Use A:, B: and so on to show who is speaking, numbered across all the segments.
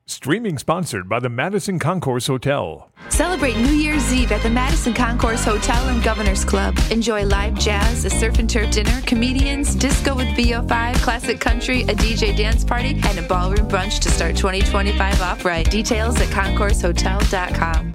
A: Streaming sponsored by the Madison Concourse Hotel.
B: Celebrate New Year's Eve at the Madison Concourse Hotel and Governor's Club. Enjoy live jazz, a surf and turf dinner, comedians, disco with VO5, classic country, a DJ dance party, and a ballroom brunch to start 2025 off right. Details at concoursehotel.com.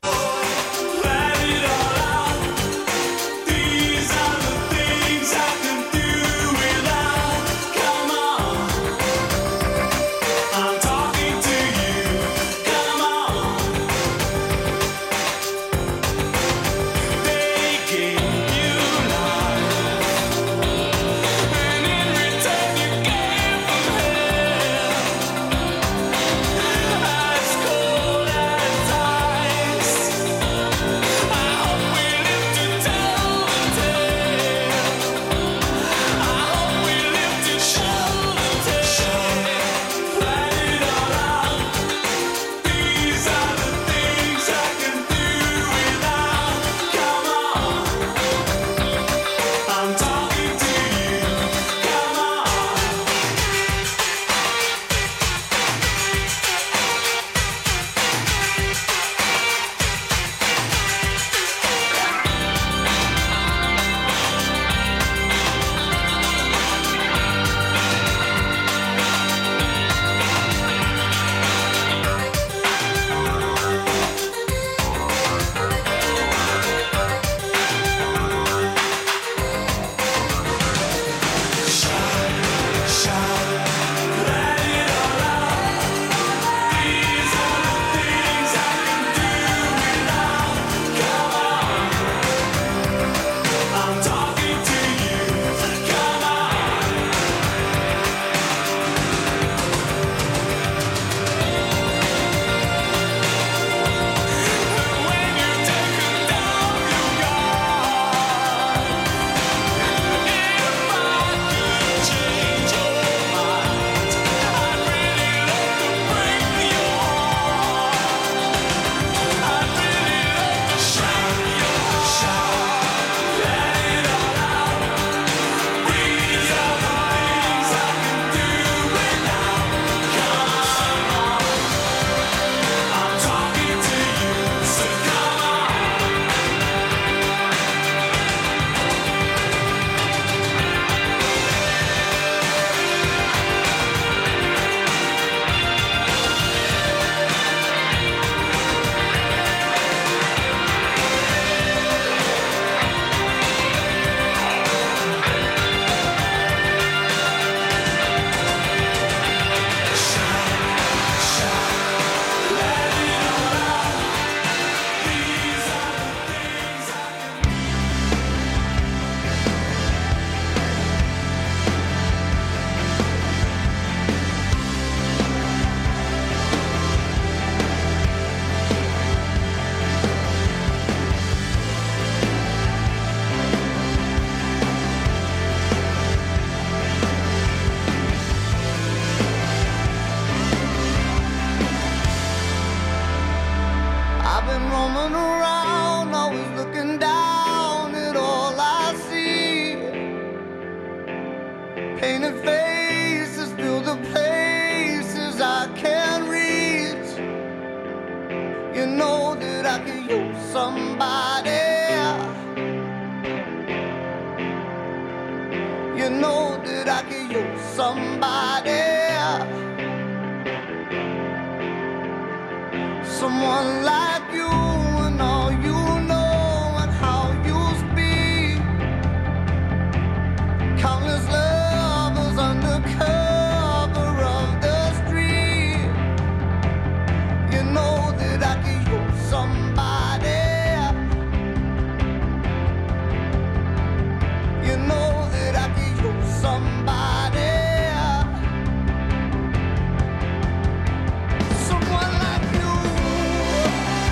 C: Someone like you.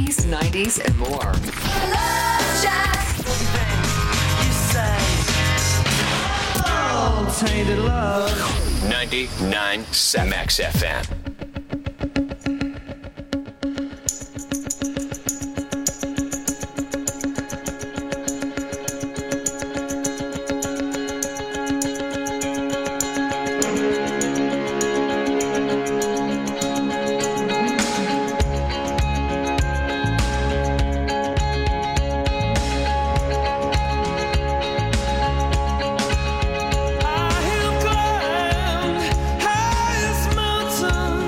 C: 80s, 90s, and more.
D: Love Jack.
E: Tainted love.
F: 99.7 Max FM.
E: I have climbed highest mountain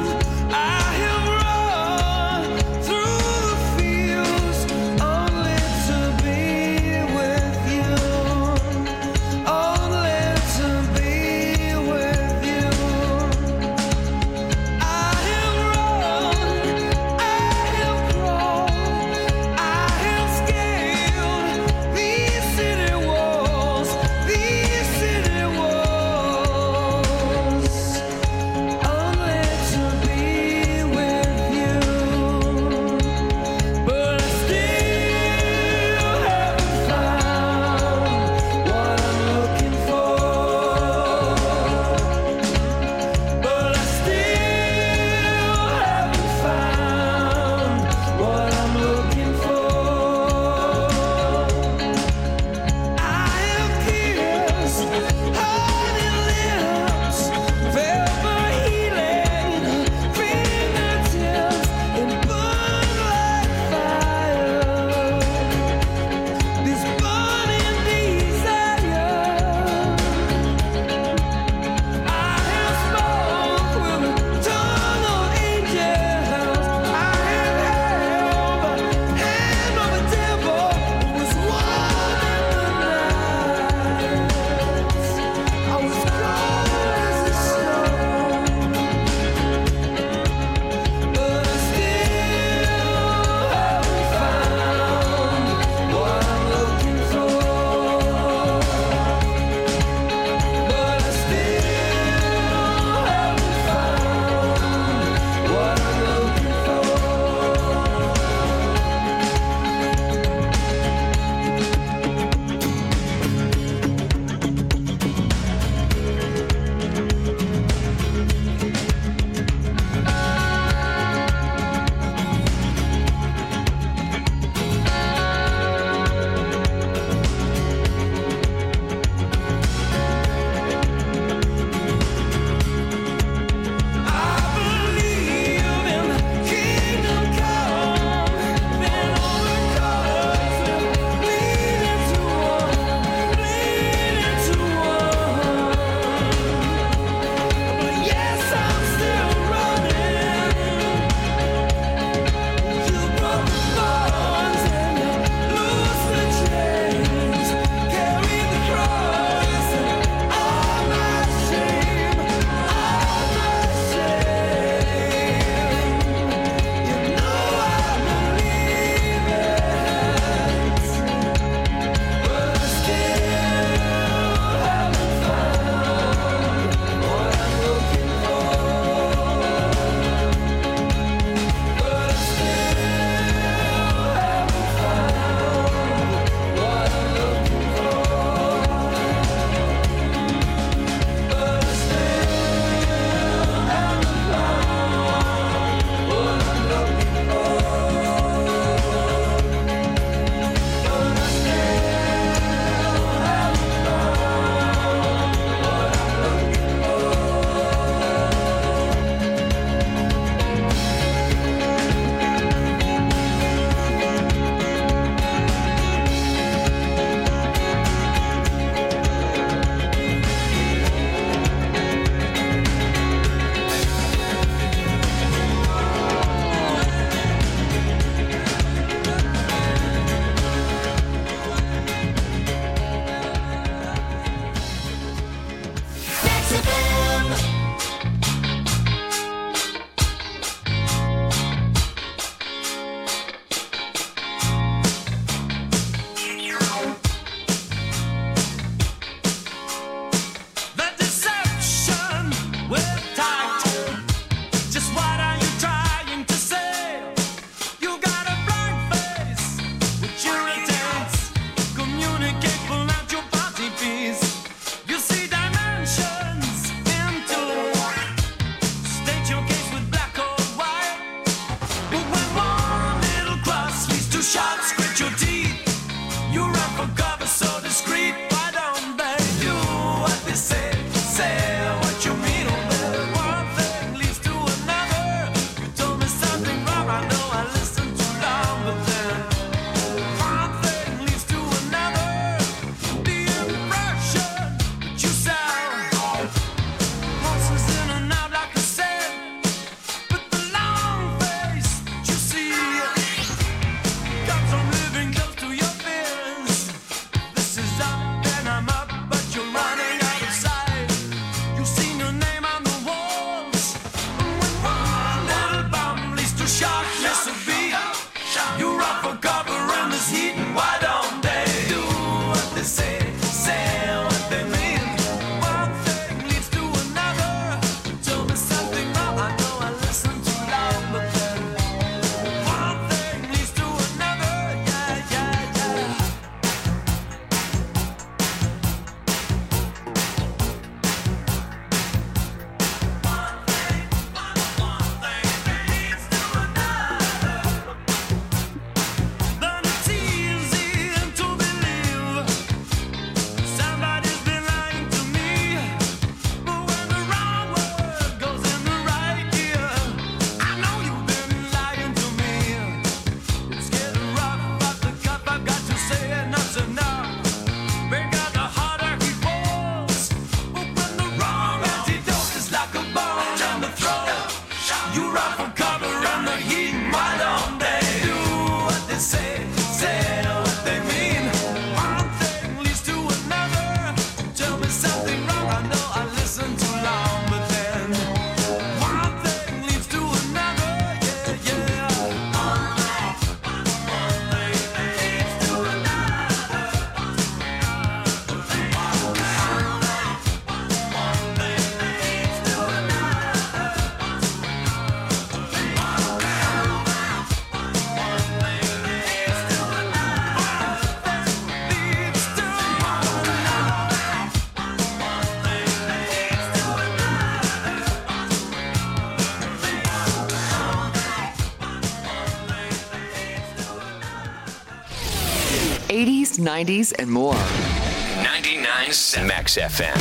C: 80s, 90s, and more.
F: 99.7 Max FM.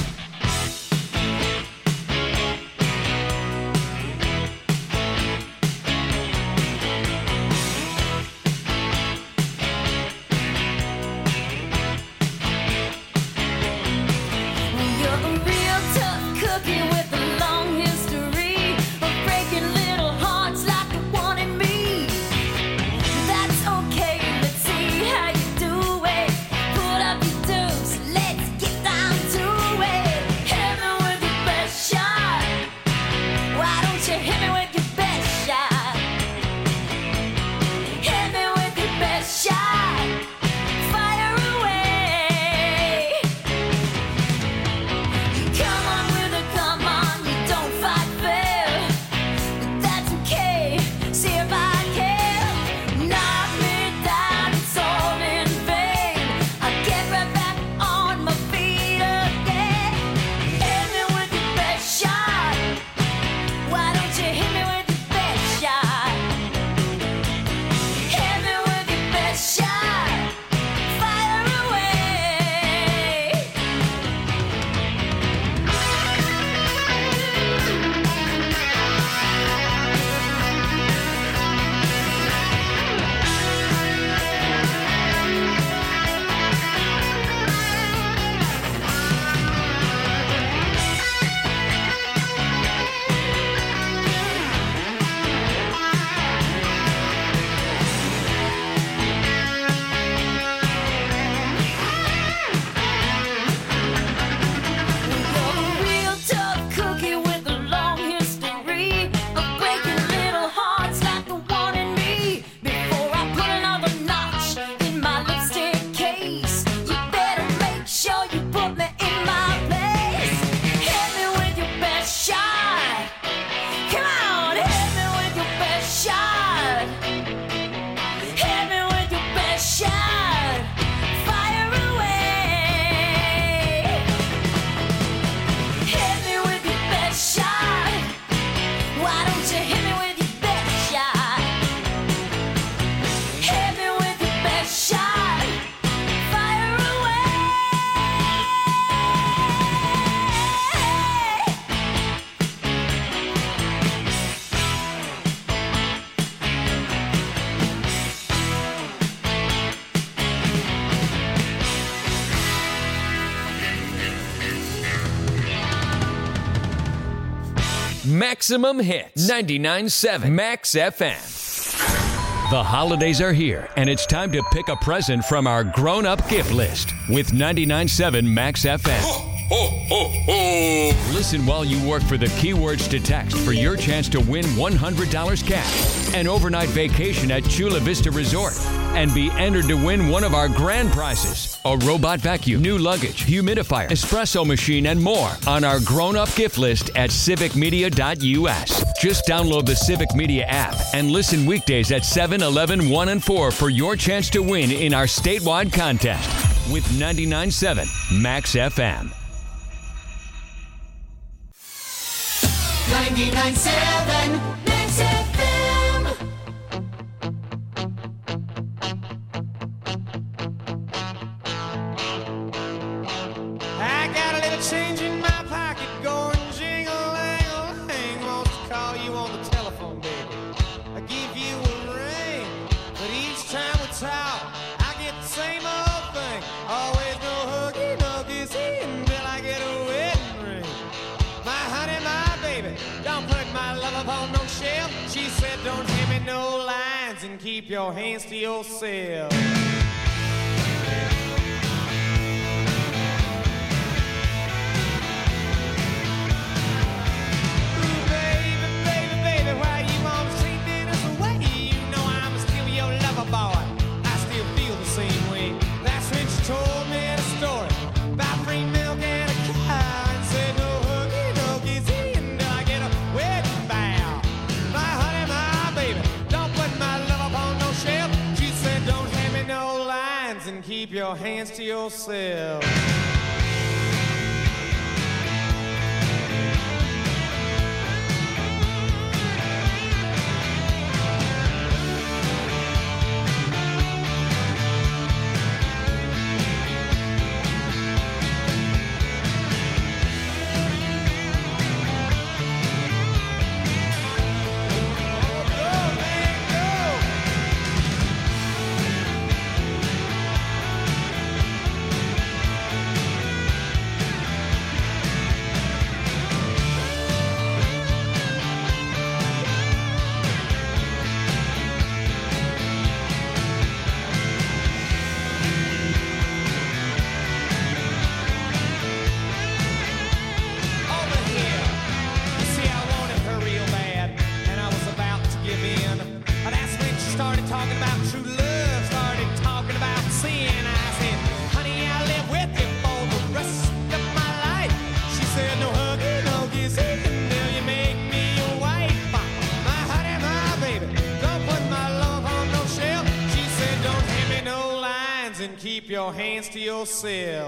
E: Maximum Hits, 99.7 Max FM. The holidays are here, and it's time to pick a present from our grown-up gift list with 99.7 Max FM.
G: Ho, ho, ho.
E: Listen while you work for the keywords to text for your chance to win $100 cash, an overnight vacation at Chula Vista Resort, and be entered to win one of our grand prizes, a robot vacuum, new luggage, humidifier, espresso machine, and more on our grown-up gift list at civicmedia.us. Just download the Civic Media app and listen weekdays at 7, 11, 1, and 4 for your chance to win in our statewide contest with 99.7 Max FM.
D: 99.7 Max FM.
H: I got a little change in my pocket going jingle-lang-a-lang. Wants to call you on the telephone, baby. I give you a ring, but each time we talk, I get the same old thing. Always no huggy, no kissy until I get a wedding ring. My honey, my baby, don't put my love upon no shelf. She said, don't give me no lines and keep your hands to yourself. Ooh, baby, baby, baby, why you wanna treat me this way? You know I'm still your lover boy. I still feel the same way. That's when she told me the story about free milk and a cow and said, no huggy, no kissy until I get a wedding bow. My honey, my baby, don't put my love upon no shelf. She said, don't hand me no lines and keep your hands to yourself. keep your hands to yourself.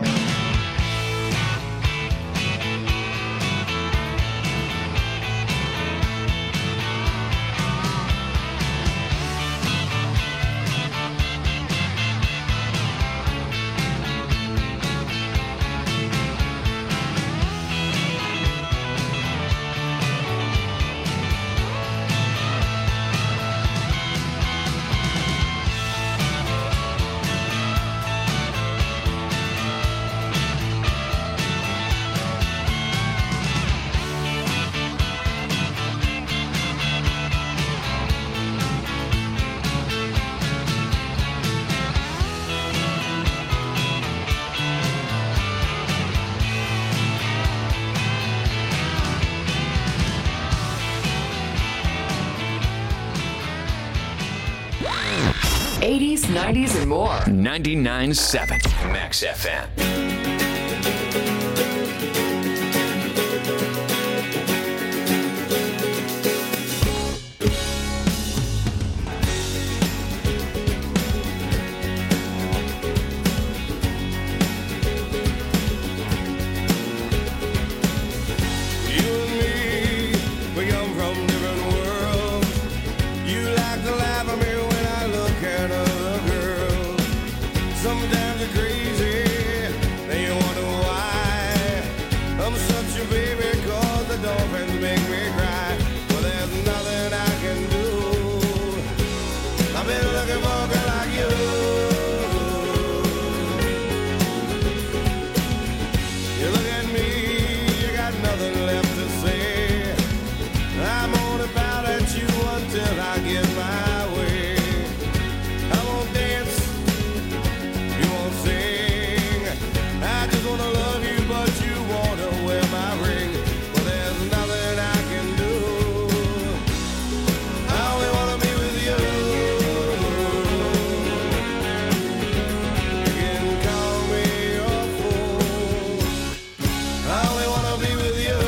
C: '80s, '90s, and more.
F: 99.7 Max FM.
H: Sometimes you're crazy, then you wonder why. I'm such a baby, 'cause the dolphins make me cry. Well, there's nothing I can do. I've been looking for a girl like you. You look at me, you got nothing left to say. I'm only bound at you until I get my way. I won't dance, sing. I just wanna love you, but you wanna wear my ring. Well, there's nothing I can do. I only wanna be with you. You can call me your fool. I only wanna be with you.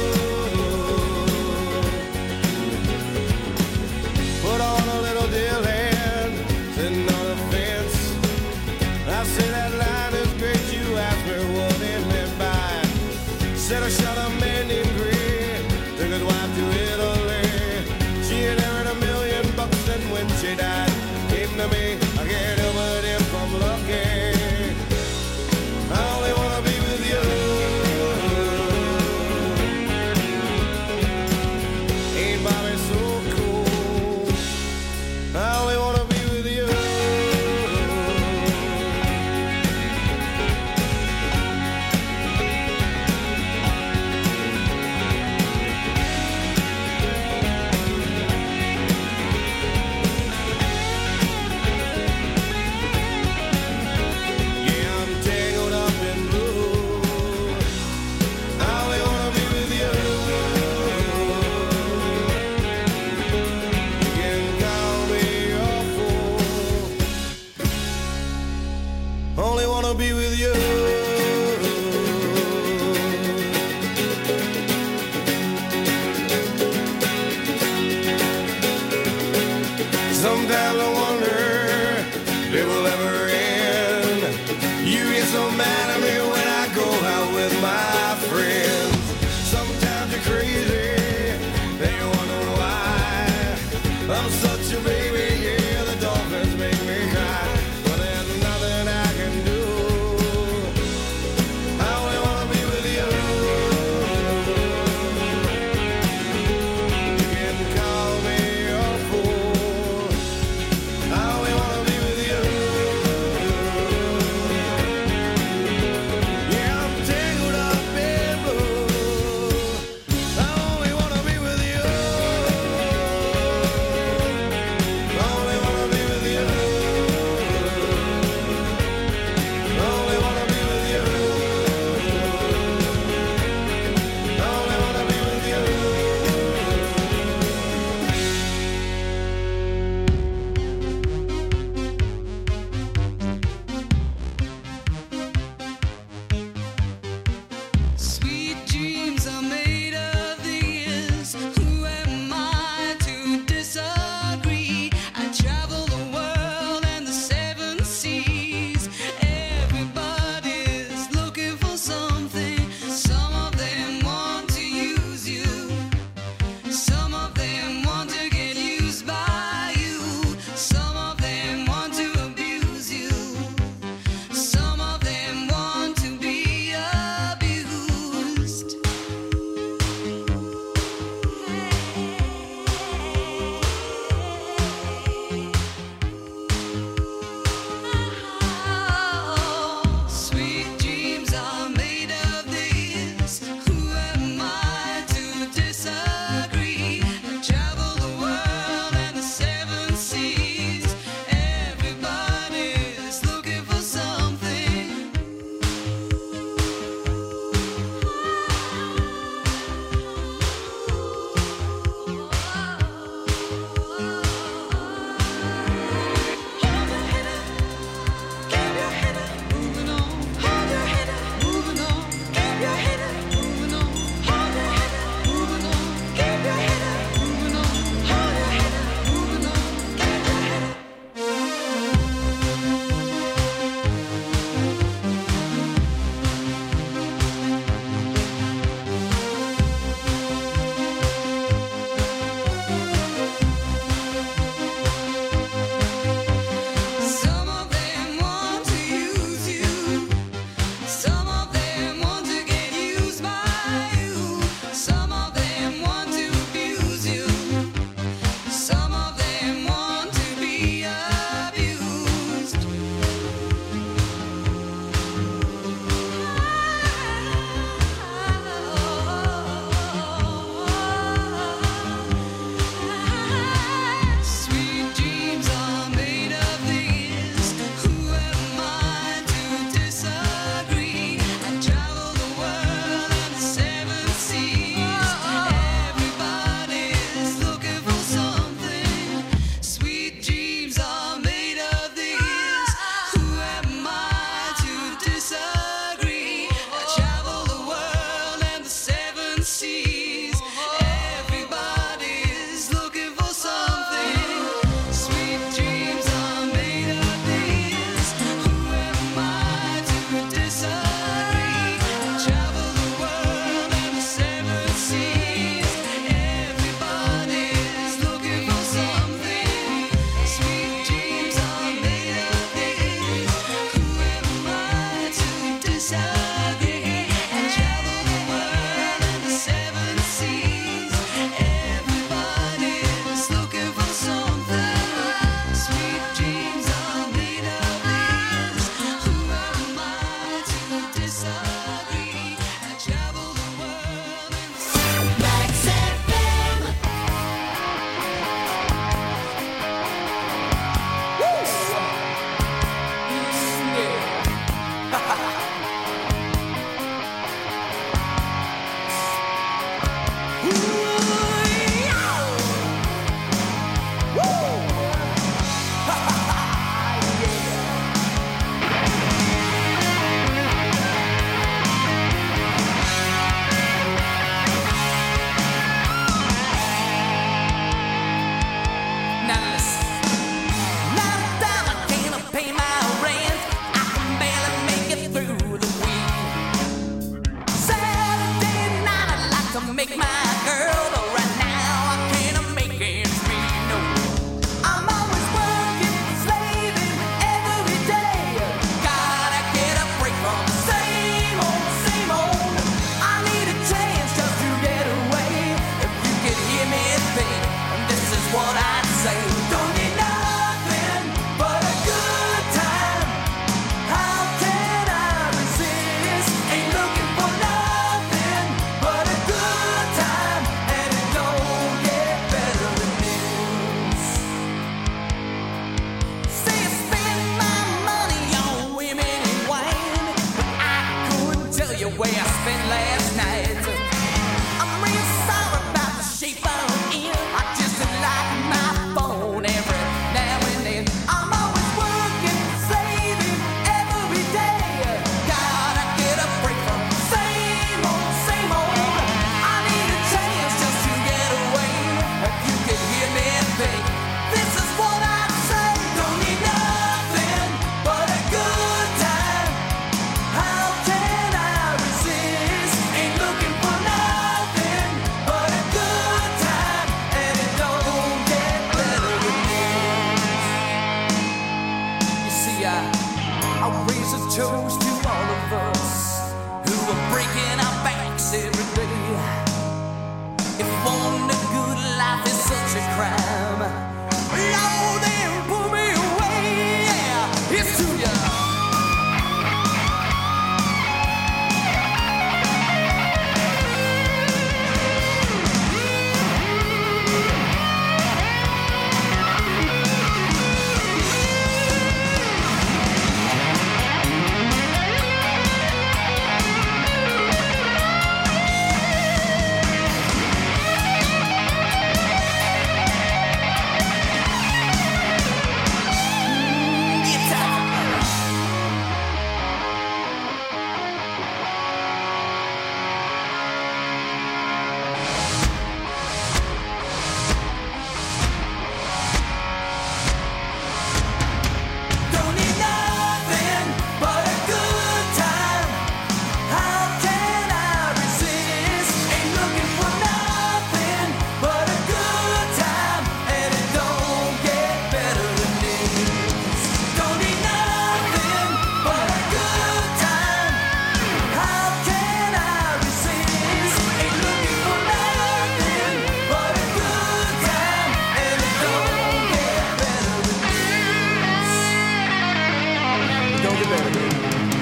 H: Put on a little deal hand, sitting on a fence. I say that line is great, you asked me what it meant by. Said I shot a man named Grey, took his wife to Italy. She inherited $1 million, and when she died, came to me. I can't help it if I'm lucky. I only wanna be with you. Ain't Bobby so cool? I only wanna be with you.
D: make my girl, but right now I can't make ends meet, no. I'm always working, slaving every day. Gotta get a break from the same old. I need a chance just to get away. If you could hear me think, this is what I'd say. Don't need nothing but a good time. How can I resist? Ain't looking for nothing but a good time, and it don't get better than this. Say I spend my money on women and wine, but I couldn't tell you where I spent last night. I'm real sorry about the shape I'm in. I just like my phone every now and then. I'm always working, slaving every day. Gotta get a break from the same old. I need a chance just to get away. If you could hear me think, this is what I'd say. Don't need nothing but a good time. How can I resist? Ain't looking for nothing but a good time, and it don't get better than this. You see, I raise a toast to all of us who are breaking our backs every day. If wanting a good life is such a crime, Lord, then pull me away. Yeah, it's to ya. Don't need nothing but a good time. How can I resist? Ain't looking for nothing but a good time, and it don't get better than this. Don't need nothing but a good time. How can I resist? Ain't looking for nothing but a good time, and it don't get better than this. Don't get better than this.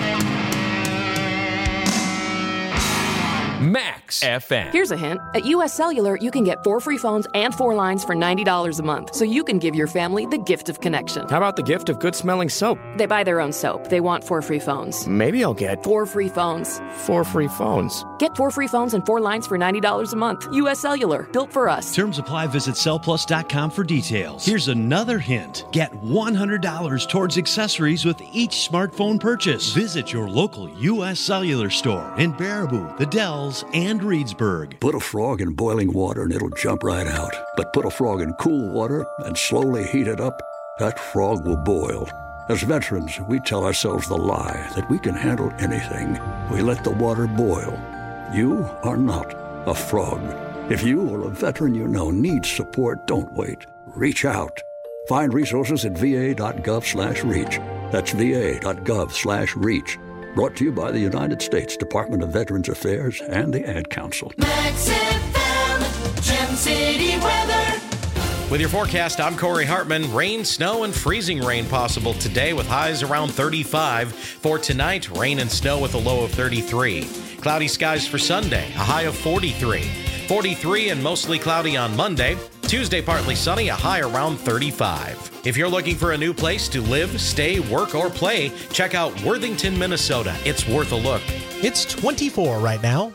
E: Max FM.
C: Here's a hint. At US Cellular, you can get 4 free phones and 4 lines for $90 a month, so you can give your family the gift of connection.
I: How about the gift of good-smelling soap?
C: They buy their own soap. They want 4 free phones.
I: Maybe I'll get
C: 4 free phones.
I: 4 free phones.
C: Get 4 free phones and 4 lines for $90 a month. US Cellular, built for us.
J: Terms apply. Visit cellplus.com for details. Here's another hint. Get $100 towards accessories with each smartphone purchase. Visit your local U.S. Cellular store in Baraboo, The Dells, and Reedsburg.
K: Put a frog in boiling water and it'll jump right out. But put a frog in cool water and slowly heat it up, that frog will boil. As veterans, we tell ourselves the lie that we can handle anything. We let the water boil. You are not a frog. If you or a veteran you know needs support, don't wait. Reach out. Find resources at va.gov/reach. That's va.gov/reach. Brought to you by the United States Department of Veterans Affairs and the Ad Council.
D: Max FM, Gem City weather.
L: With your forecast, I'm Corey Hartman. Rain, snow, and freezing rain possible today with highs around 35. For tonight, rain and snow with a low of 33. Cloudy skies for Sunday, a high of 43. 43 and mostly cloudy on Monday. Tuesday, partly sunny, a high around 35. If you're looking for a new place to live, stay, work, or play, check out Worthington, Minnesota. It's worth a look.
M: It's 24 right now.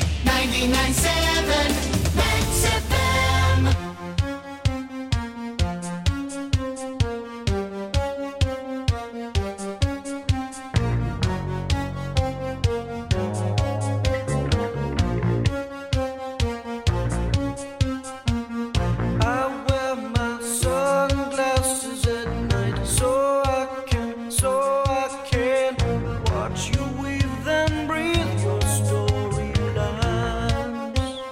D: 99.7 Max FM.
H: Watch you weave and breathe your storylines.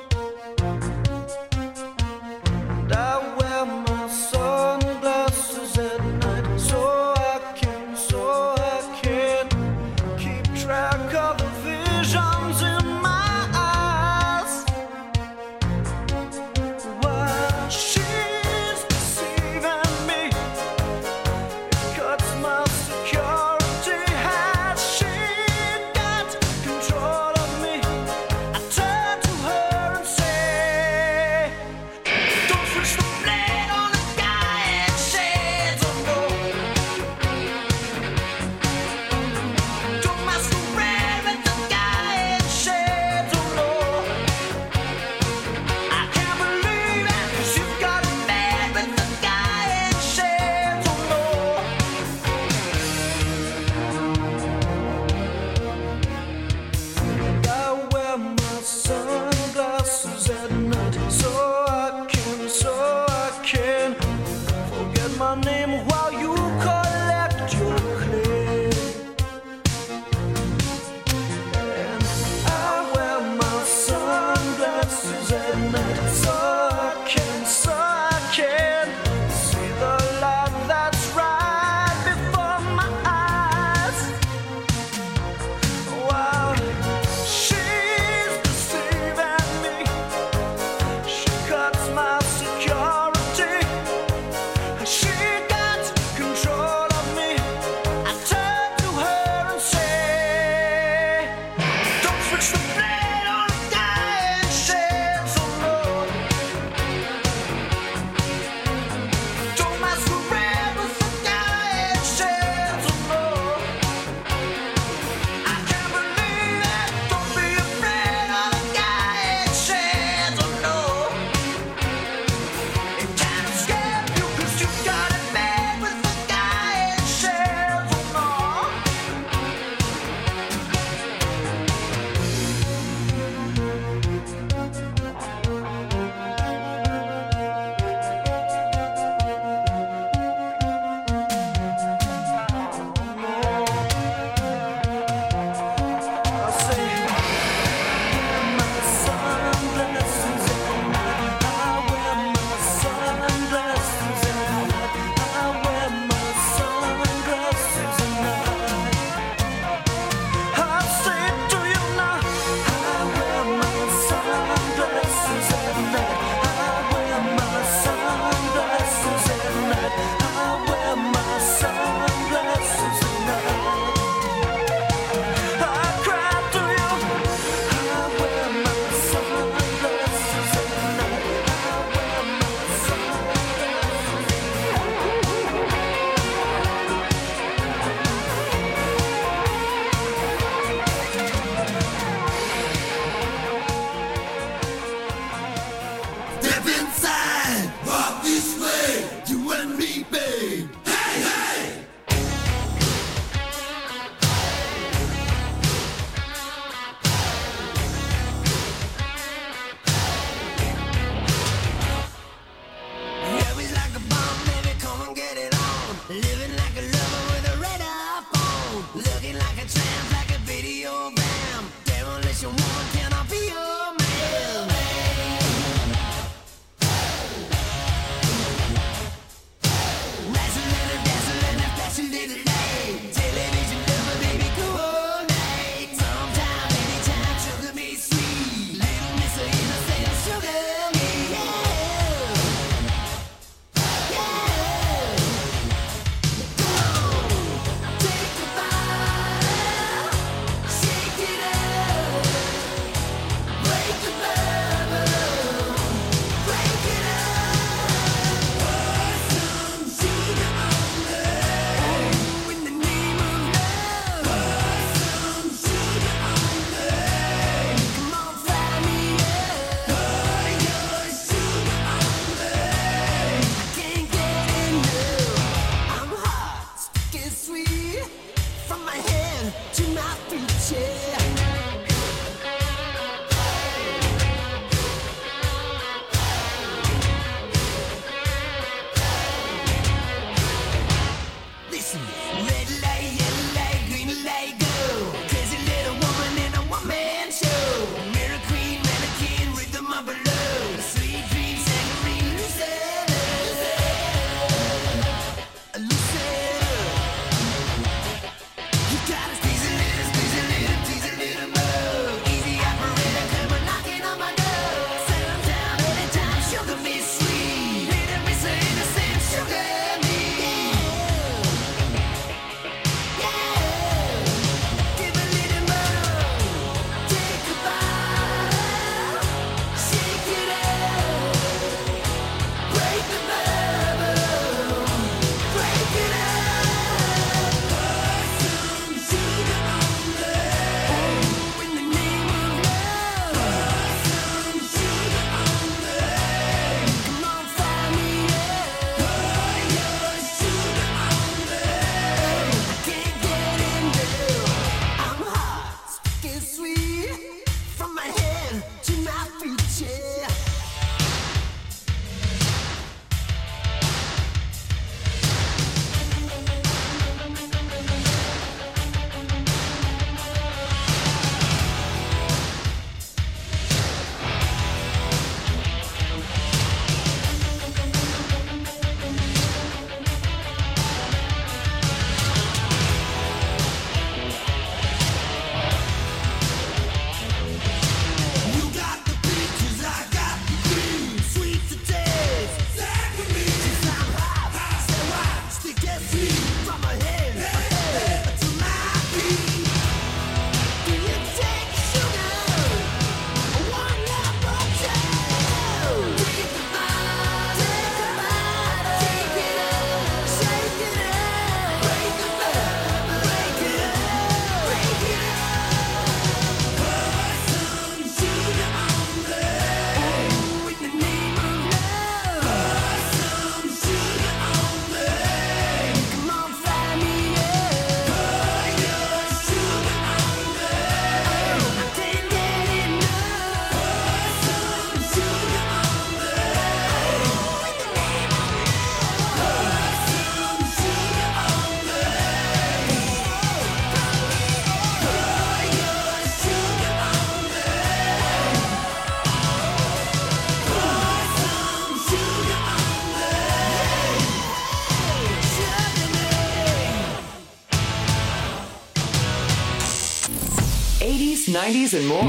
F: 90s and more.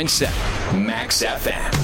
F: 99.7 Max FM.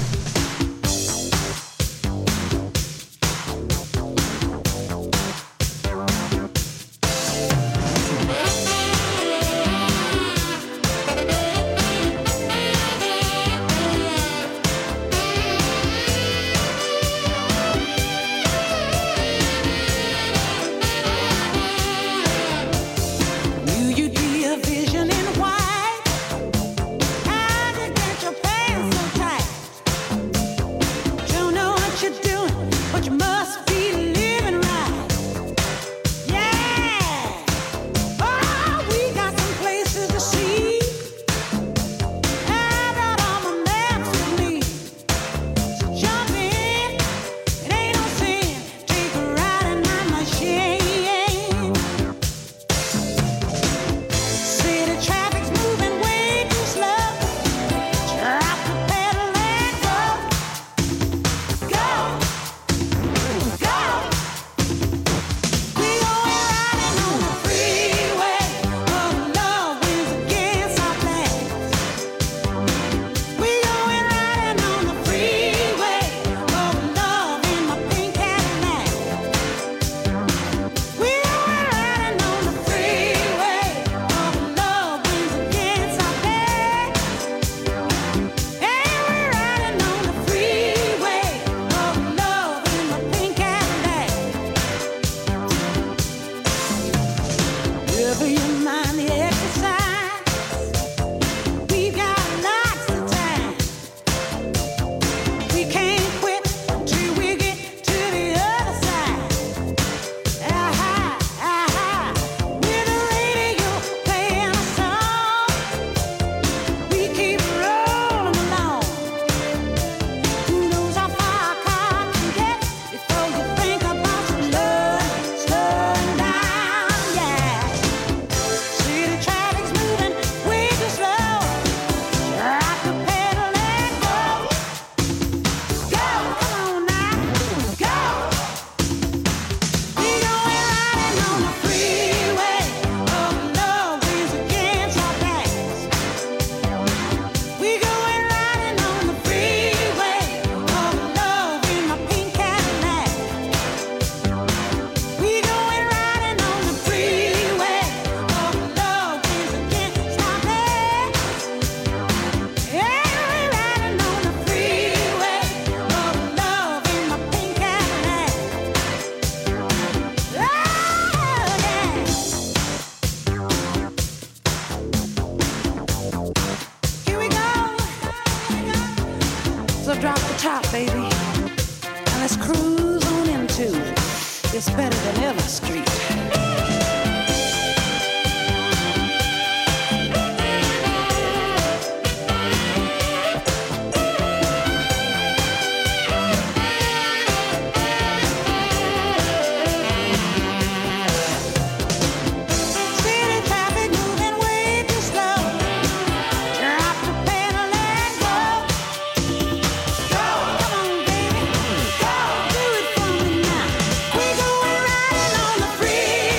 N: Free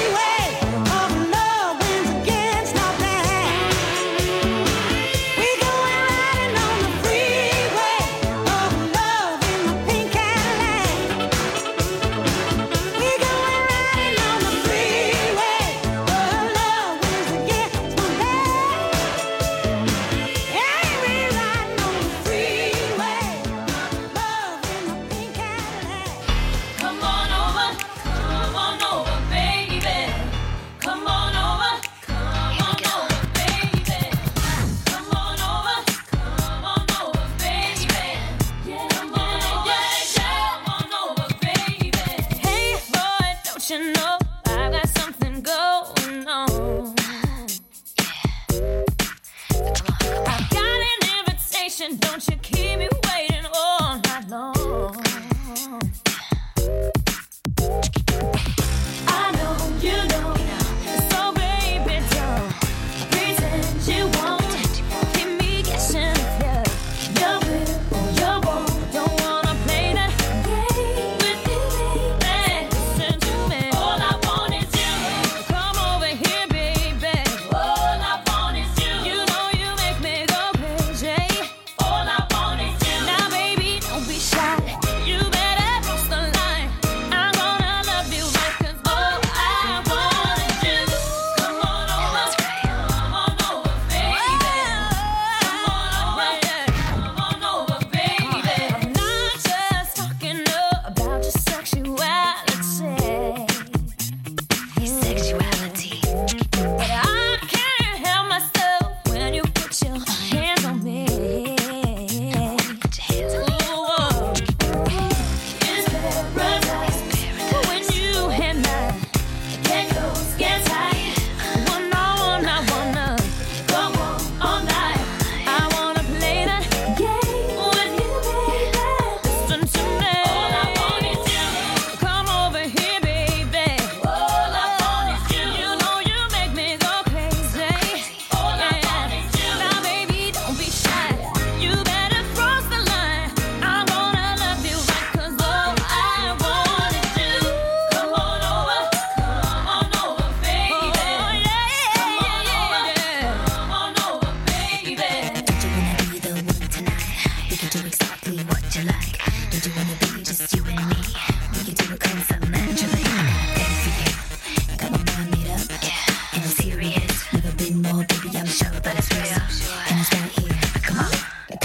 N: exactly what you like. Don't you wanna be just you and me? We can do it cause I'm naturally ready for you. Got my mind made up, and I'm serious. Never been more, baby, I'm sure, but it's real. And it's right here, come on.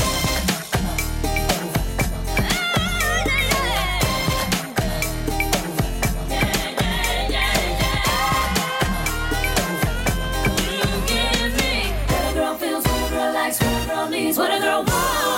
O: What a girl wants.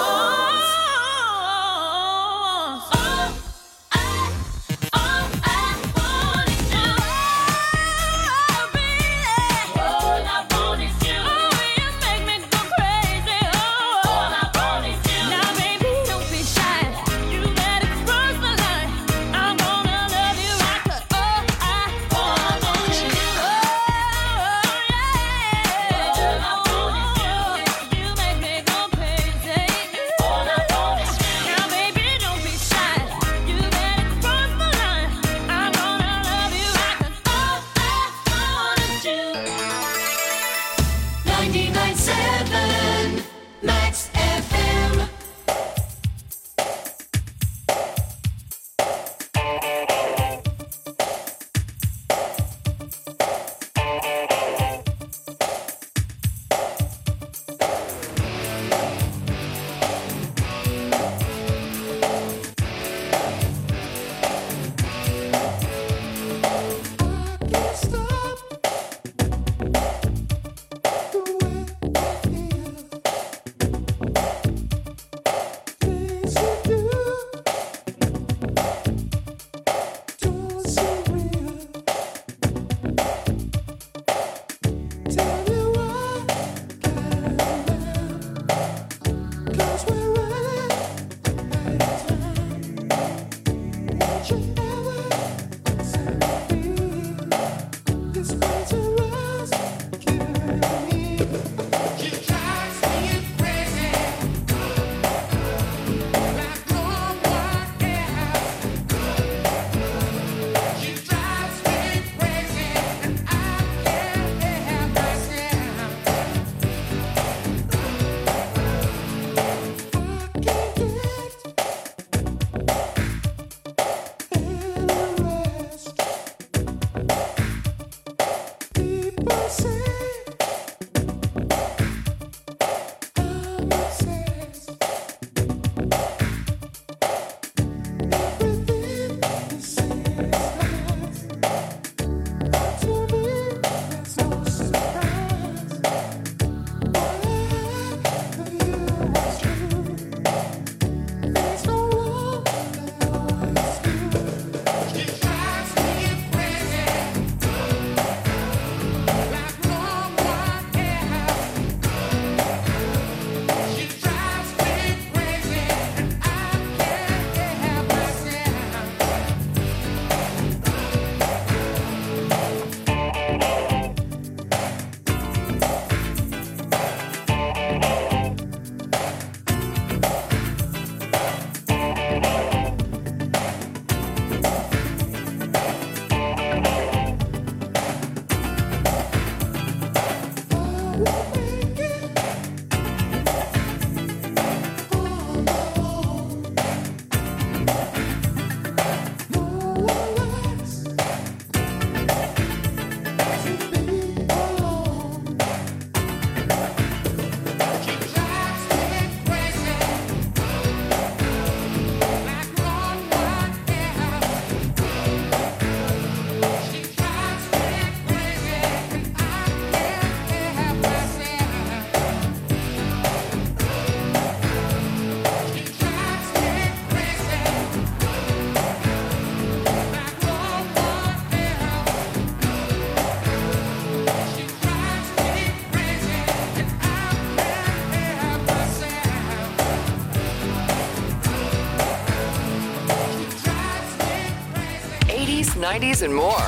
F: '80s, '90s, and more.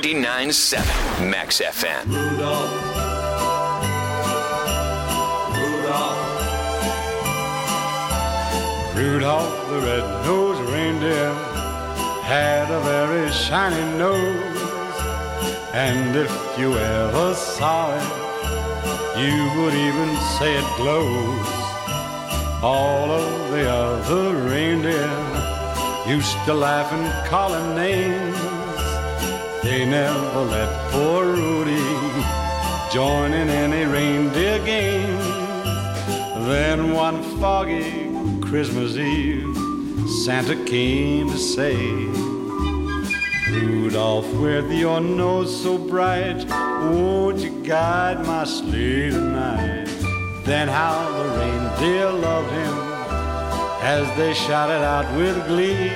F: 99.7 Max FM.
P: Rudolph the red-nosed reindeer had a very shiny nose, and if you ever saw it, you would even say it glows. All of the other reindeer used to laugh and call him names. They never let poor Rudy join in any reindeer games. Then one foggy Christmas Eve, Santa came to say, Rudolph, with your nose so bright, won't you guide my sleigh tonight? Then how the reindeer loved him as they shouted out with glee,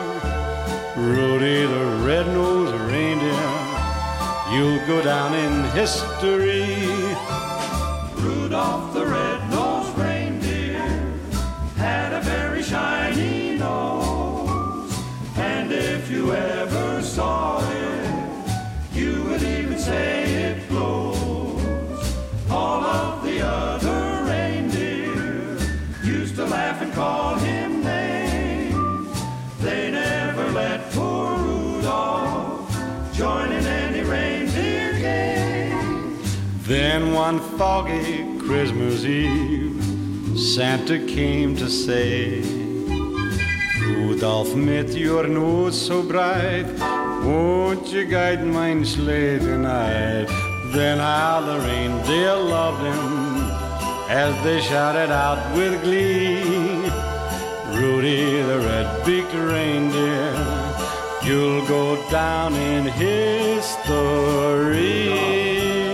P: Rudy the red-nosed reindeer, you'll go down in history.
O: Rudolph the red-nosed reindeer had a very shiny nose, and if you ever saw it, you would even say it glows. All of the other reindeer used to laugh and call him names. They never let poor Rudolph join in any reindeer games.
P: Then one foggy Christmas Eve, Santa came to say, Rudolph, with your nose so bright, won't you guide my sleigh tonight? Then how the reindeer loved him as they shouted out with glee, Rudy the red-beaked reindeer, you'll go down in history.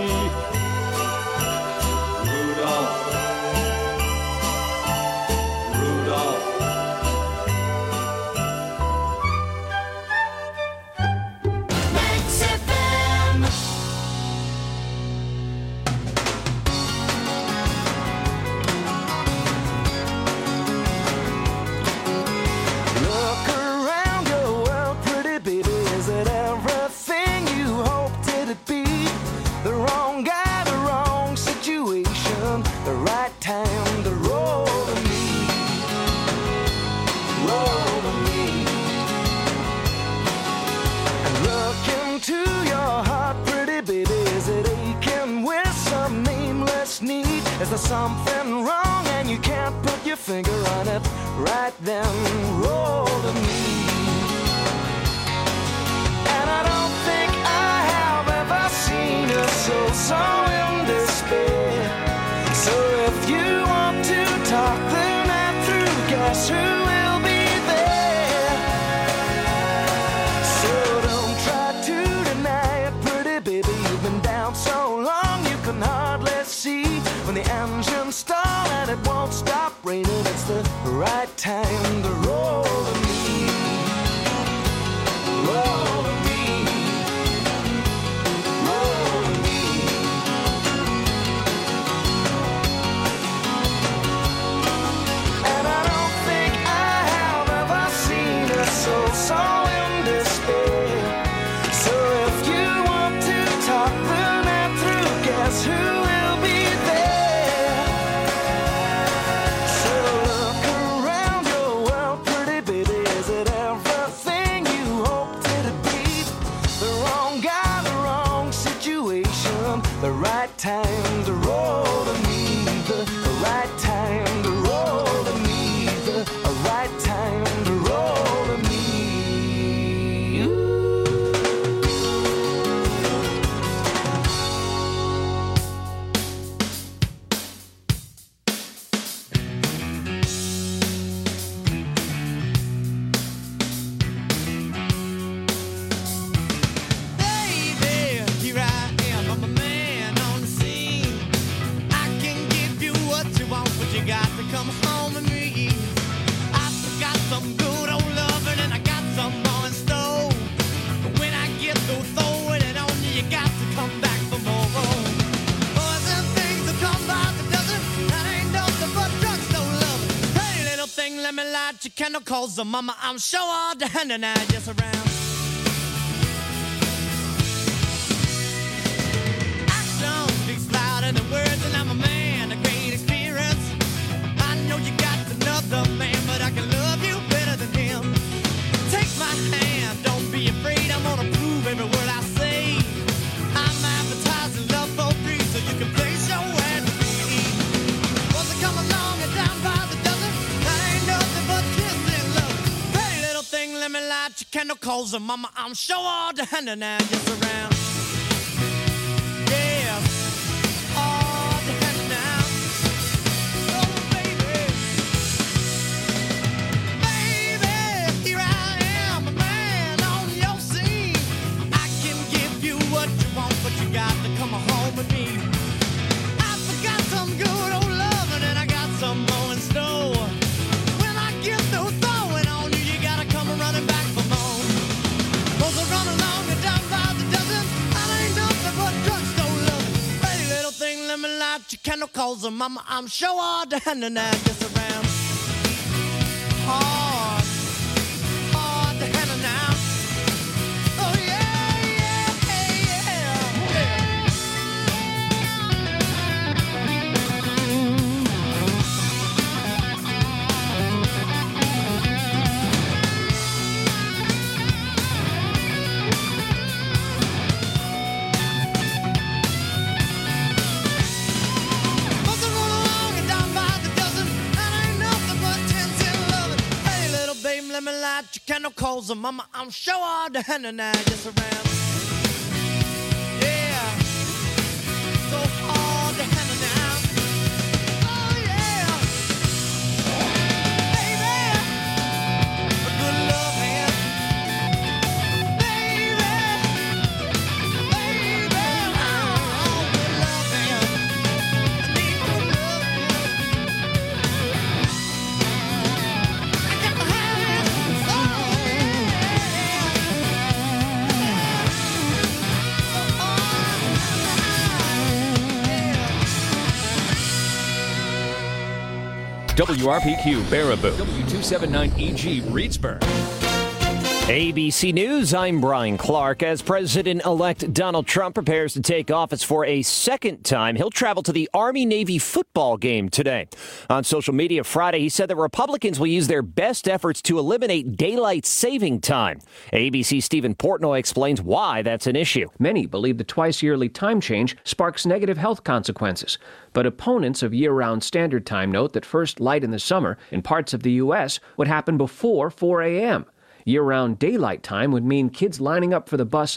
Q: Is there something wrong and you can't put your finger on it? Right then, roll to me. And I don't think I have ever seen a soul so in despair. So if you want to talk the night through, guess who will be there? So don't try to deny it, pretty baby. You've been down so long you can hardly see. When the engine stalls and it won't stop raining, it's the right time to roll to me. Roll to me. Roll to me. And I don't think I have ever seen a soul so in despair. So if you want to talk the night through, guess who? The right time to roll to me, the right time to roll to me, the right time to roll to me. Candle calls the mama, I'm sure all the hand and I just around. Action speaks louder than words, and I'm a man of great experience. I know you got another man, but I can love you better than him. Take my hand, don't be afraid, I'm gonna prove every word I say. I'm advertising love for free, so you can place your ad to me. Once I come along and down by the dozen, your candle, cause mama, I'm sure all the hand now just around. Yeah, all the hand now. Oh, baby. Baby, here I am, a man on your scene. I can give you what you want, but you got to come home with me. I forgot some good old loving, and I got some more in store. When I get through throwing on you, you gotta come running back for more. Cause I run along and down by the dozen. I ain't nothing but drugstore loving. Pretty little thing, let me light your candle, cause mama, I'm sure all the hand now just around. Hard, hard the hand now. Oh yeah, yeah, yeah. Must have run along and down by the dozen. That ain't nothing but 10, 11. Hey, little baby, let me light your candle, cause mama, I'm sure all the hand now just around. Yeah, so hard to handle now. Oh yeah, baby, a good love hand. Baby, oh, good love hand. I need good love hand. I got to have it. Oh
E: WRPQ Baraboo. W279EG Reedsburg.
R: ABC News, I'm Brian Clark. As President-elect Donald Trump prepares to take office for a second time, he'll travel to the Army-Navy football game today. On social media Friday, he said that Republicans will use their best efforts to eliminate daylight saving time. ABC's Stephen Portnoy explains why that's an issue.
S: Many believe the twice-yearly time change sparks negative health consequences. But opponents of year-round standard time note that first light in the summer in parts of the U.S. would happen before 4 a.m. Year-round daylight time would mean kids lining up for the bus